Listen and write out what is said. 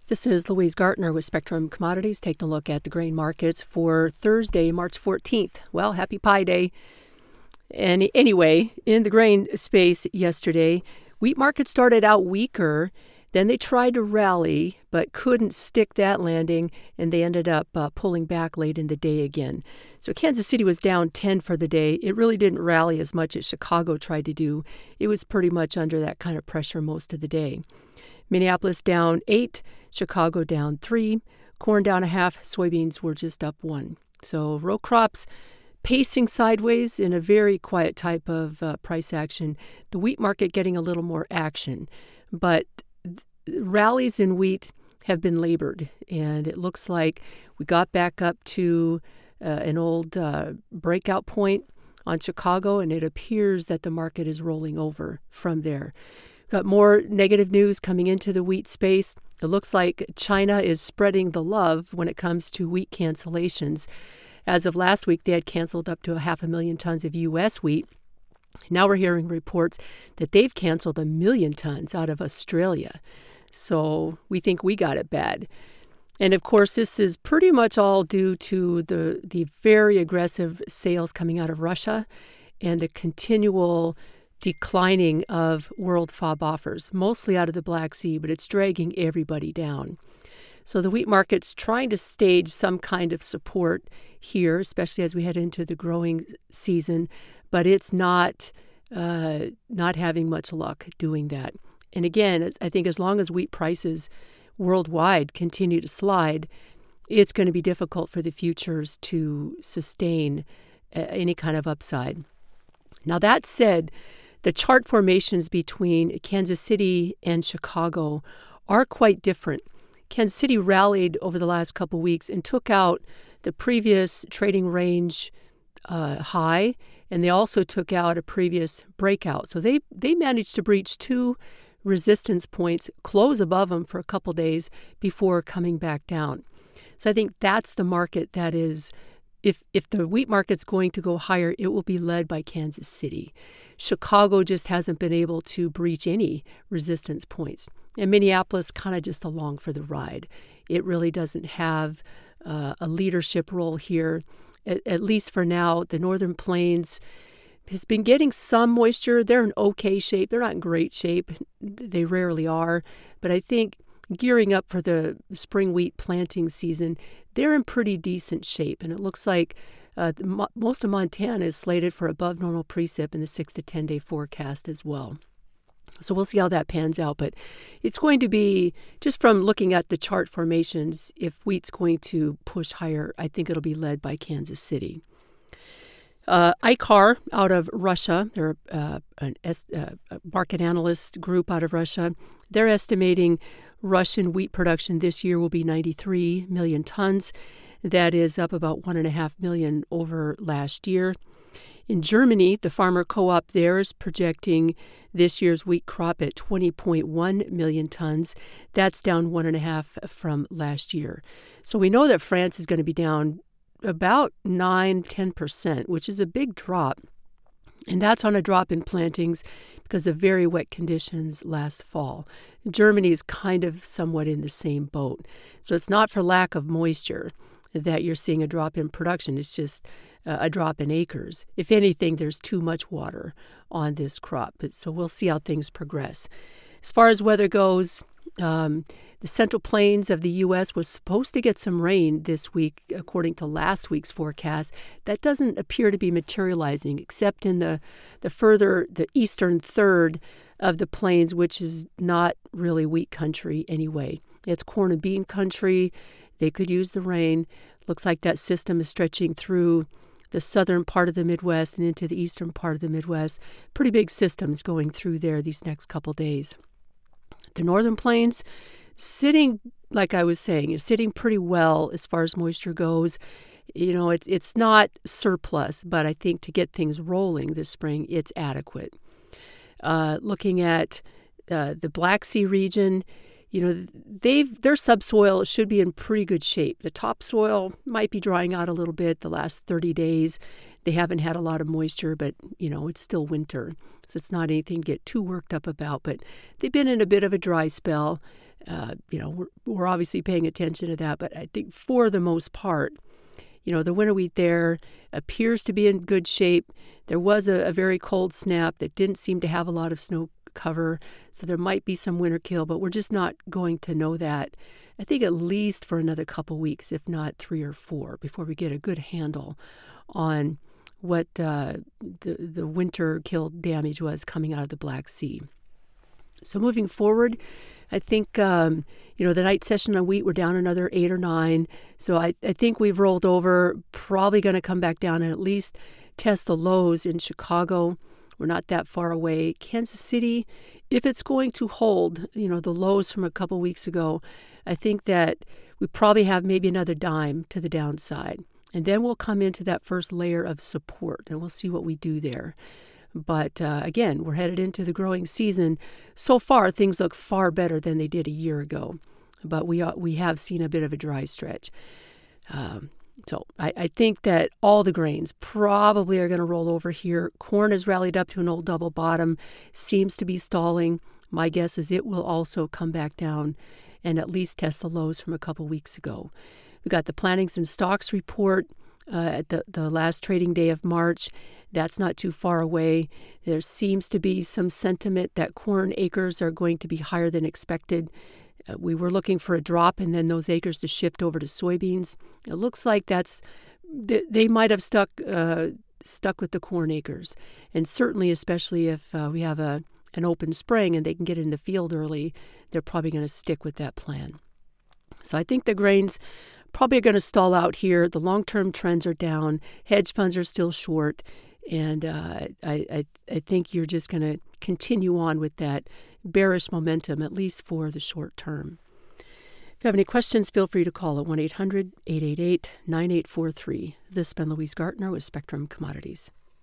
This is Louise Gartner with Spectrum Commodities, taking a look at the grain markets for Thursday, March 14th. Well, happy Pi Day. And anyway, in the grain space yesterday, wheat market started out weaker. Then they tried to rally, but couldn't stick that landing, and they ended up pulling back late in the day again. So Kansas City was down 10 for the day. It really didn't rally as much as Chicago tried to do. It was pretty much under that kind of pressure most of the day. Minneapolis down 8, Chicago down 3, corn down a half, soybeans were just up 1. So row crops pacing sideways in a very quiet type of price action. The wheat market getting a little more action, but rallies in wheat have been labored, and it looks like we got back up to an old breakout point on Chicago, and it appears that the market is rolling over from there. Got more negative news coming into the wheat space. It looks like China is spreading the love when it comes to wheat cancellations. As of last week, they had canceled up to 500,000 tons of U.S. wheat. Now we're hearing reports that they've canceled 1 million tons out of Australia. So we think we got it bad. And of course, this is pretty much all due to the very aggressive sales coming out of Russia and the continual declining of world FOB offers, mostly out of the Black Sea, but it's dragging everybody down. So the wheat market's trying to stage some kind of support here, especially as we head into the growing season, but it's not having much luck doing that. And again, I think as long as wheat prices worldwide continue to slide, it's going to be difficult for the futures to sustain any kind of upside. Now, that said, the chart formations between Kansas City and Chicago are quite different. Kansas City rallied over the last couple weeks and took out the previous trading range high, and they also took out a previous breakout. So they managed to breach 2 resistance points, close above them for a couple days before coming back down. So I think that's the market that is, if the wheat market's going to go higher, it will be led by Kansas City. Chicago just hasn't been able to breach any resistance points. And Minneapolis kind of just along for the ride. It really doesn't have a leadership role here, at least for now. The Northern Plains has been getting some moisture. They're in okay shape. They're not in great shape. They rarely are. But I think gearing up for the spring wheat planting season, they're in pretty decent shape. And it looks like most of Montana is slated for above normal precip in the 6 to 10 day forecast as well. So we'll see how that pans out. But it's going to be, just from looking at the chart formations, if wheat's going to push higher, I think it'll be led by Kansas City. ICAR out of Russia, they're a market analyst group out of Russia. They're estimating Russian wheat production this year will be 93 million tons. That is up about 1.5 million over last year. In Germany, the farmer co-op there is projecting this year's wheat crop at 20.1 million tons. That's down 1.5 from last year. So we know that France is going to be down about 9-10%, which is a big drop. And that's on a drop in plantings because of very wet conditions last fall. Germany is kind of somewhat in the same boat. So it's not for lack of moisture that you're seeing a drop in production. It's just a drop in acres. If anything, there's too much water on this crop. So we'll see how things progress. As far as weather goes, the Central Plains of the U.S. was supposed to get some rain this week, according to last week's forecast. That doesn't appear to be materializing, except in the eastern third of the plains, which is not really wheat country anyway. It's corn and bean country. They could use the rain. Looks like that system is stretching through the southern part of the Midwest and into the eastern part of the Midwest. Pretty big systems going through there these next couple days. The northern plains, sitting, like I was saying, is sitting pretty well as far as moisture goes. You know, it's not surplus, but I think to get things rolling this spring, it's adequate. Looking at the Black Sea region, you know, their subsoil should be in pretty good shape. The topsoil might be drying out a little bit the last 30 days. They haven't had a lot of moisture, but, you know, it's still winter. So it's not anything to get too worked up about. But they've been in a bit of a dry spell. We're obviously paying attention to that, but I think for the most part, the winter wheat there appears to be in good shape. There was a very cold snap that didn't seem to have a lot of snow cover, so there might be some winter kill, but we're just not going to know that, I think, at least for another couple weeks, if not 3 or 4, before we get a good handle on what the winter kill damage was coming out of the Black Sea. So moving forward, I think, the night session on wheat, we're down another 8 or 9. So I think we've rolled over, probably going to come back down and at least test the lows in Chicago. We're not that far away. Kansas City, if it's going to hold, the lows from a couple weeks ago, I think that we probably have maybe another dime to the downside. And then we'll come into that first layer of support, and we'll see what we do there. But again, we're headed into the growing season. So far, things look far better than they did a year ago. But we have seen a bit of a dry stretch. So I think that all the grains probably are going to roll over here. Corn has rallied up to an old double bottom, seems to be stalling. My guess is it will also come back down and at least test the lows from a couple weeks ago. We got the plantings and stocks report at the last trading day of March. That's not too far away. There seems to be some sentiment that corn acres are going to be higher than expected. We were looking for a drop and then those acres to shift over to soybeans. It looks like they might have stuck with the corn acres. And certainly, especially if we have an open spring and they can get in the field early, they're probably going to stick with that plan. So I think the grains probably are going to stall out here. The long-term trends are down. Hedge funds are still short. And I think you're just going to continue on with that bearish momentum, at least for the short term. If you have any questions, feel free to call at 1-800-888-9843. This has been Louise Gartner with Spectrum Commodities.